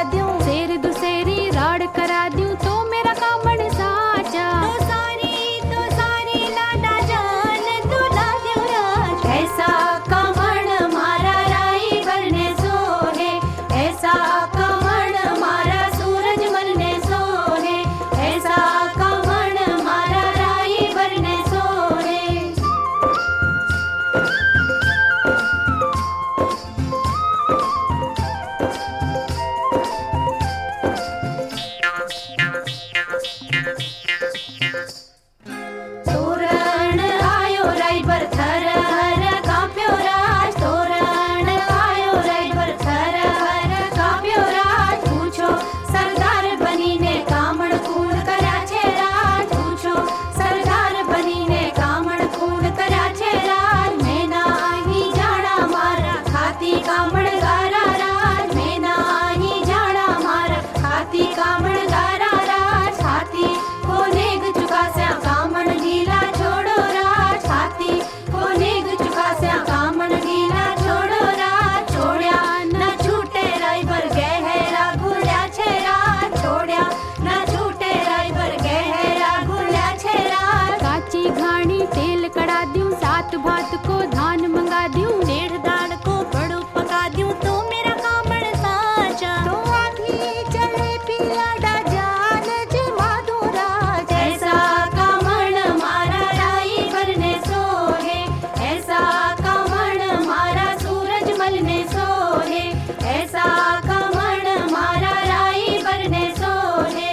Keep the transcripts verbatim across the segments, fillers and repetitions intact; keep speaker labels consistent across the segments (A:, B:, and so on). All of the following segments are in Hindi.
A: दूं,
B: शेर दुसेरी राड़ करा दूं तो मेरा कामण साचा।
A: तो सारी तो सारी लाडा जान दुला दूं राज। ऐसा कामण मारा राई भरने सोहे, ऐसा कामण मारा सूरज मलने सोहे, ऐसा कामण मारा राई भरने सोहे। तोरण आयो राई पर थर हर काप्यो राज, तोरण आयो राई पर थर हर काप्यो राज। पूछो सरदार बनीने कामण कूण कर्या छे राज, पूछो सरदार बनीने कामण कूण कर्या छे राज। मैं नाही जाणा मारा खाती कामण गारा राज, मैं नाही जाणा मारा खाती कामण गारा राज। खाती कोने चुकास्या कामण ढीला छोड़ो राज, खाती कोने चुकास्या कामण ढीला छोड़ो राज। छोड़्या न छूटे राई पर गहरा घुल्या छे राज, छोड़्या न छूटे राई पर गहरा घुल्या छे राज।
B: काची घाणी तेल कड़ा दूं, सात भात को धान मंगा दूं,
A: डेढ़ दाड़ को बड़ो पका दूं तो मेरा कामण साचा। तो आधी चले पिया डा जान जी माधो राज। ऐसा कामण मारा राई भरने सोहे, ऐसा कामण मारा सूरज मलने सोहे, ऐसा कामण मारा राई भरने सोहे।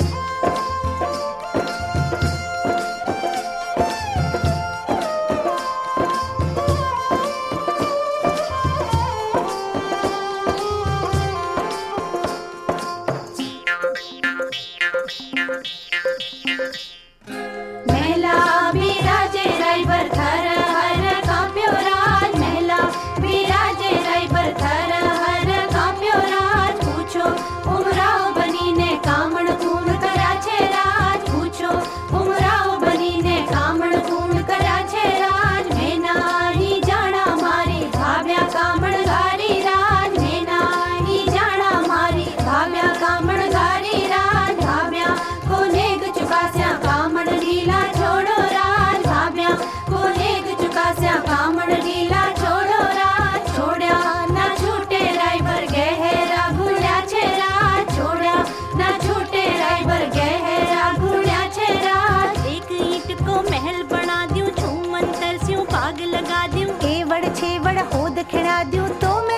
A: महिला बिराजे राई पर थर हर काप्यो राज, महिला बिराजे राई पर थर हर काप्यो राज। पूछो उमराव बनीने कामण कूण कर्या छे राज, पूछो उमराव बनीने कामण कूण कर्या छे राज। मैं नाही जाणा मारी भाव्या कामण गारी राज, मैं नाही जाणा मारी भाव्या कामण गारी राज। भाव्या कोने चुकास्या कामण ढीला छोड़ो राज, भाव्या कोने चुकास्या कामण ढीला छोड़ो राज। छोड़्या न छूटे राई पर गहरा घुल्या छे राज, छोड़्या न छूटे राई पर गहरा घुल्या छे राज। एक ईंट को महल बना दूं, छू मंतर स्यूं पाग लगा दूं, केवड़ छेवड़ होद खिड़ा दूं तो